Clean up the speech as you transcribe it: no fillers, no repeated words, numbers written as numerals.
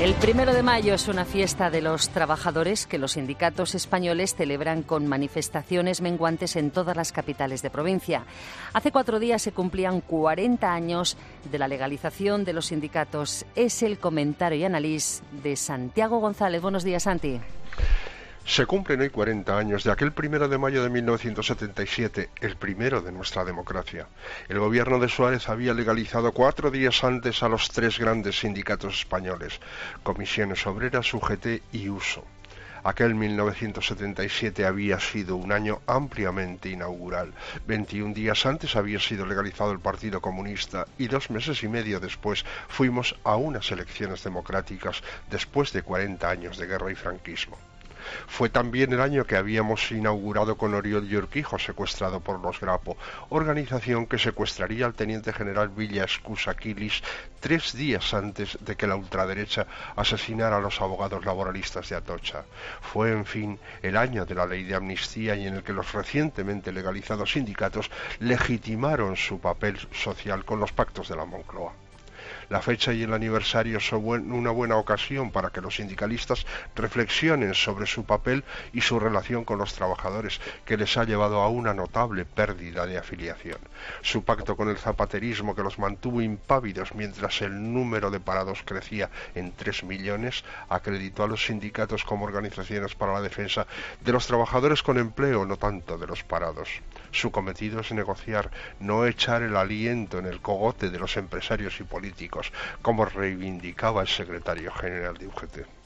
El 1 de mayo es una fiesta de los trabajadores que los sindicatos españoles celebran con manifestaciones menguantes en todas las capitales de provincia. Hace 4 días se cumplían 40 años de la legalización de los sindicatos. Es el comentario y análisis de Santiago González. Buenos días, Santi. Se cumplen hoy 40 años de aquel 1 de mayo de 1977, el primero de nuestra democracia. El gobierno de Suárez había legalizado 4 días antes a los 3 grandes sindicatos españoles, Comisiones Obreras, UGT y USO. Aquel 1977 había sido un año ampliamente inaugural. 21 días antes había sido legalizado el Partido Comunista y 2 meses y medio después fuimos a unas elecciones democráticas después de 40 años de guerra y franquismo. Fue también el año que habíamos inaugurado con Oriol y Urquijo, secuestrado por los Grapo, organización que secuestraría al teniente general Villa Escusa-Quilis 3 días antes de que la ultraderecha asesinara a los abogados laboralistas de Atocha. Fue, en fin, el año de la ley de amnistía y en el que los recientemente legalizados sindicatos legitimaron su papel social con los pactos de la Moncloa. La fecha y el aniversario son una buena ocasión para que los sindicalistas reflexionen sobre su papel y su relación con los trabajadores, que les ha llevado a una notable pérdida de afiliación. Su pacto con el zapaterismo, que los mantuvo impávidos mientras el número de parados crecía en 3 millones, acreditó a los sindicatos como organizaciones para la defensa de los trabajadores con empleo, no tanto de los parados. Su cometido es negociar, no echar el aliento en el cogote de los empresarios y políticos, como reivindicaba el secretario general de UGT.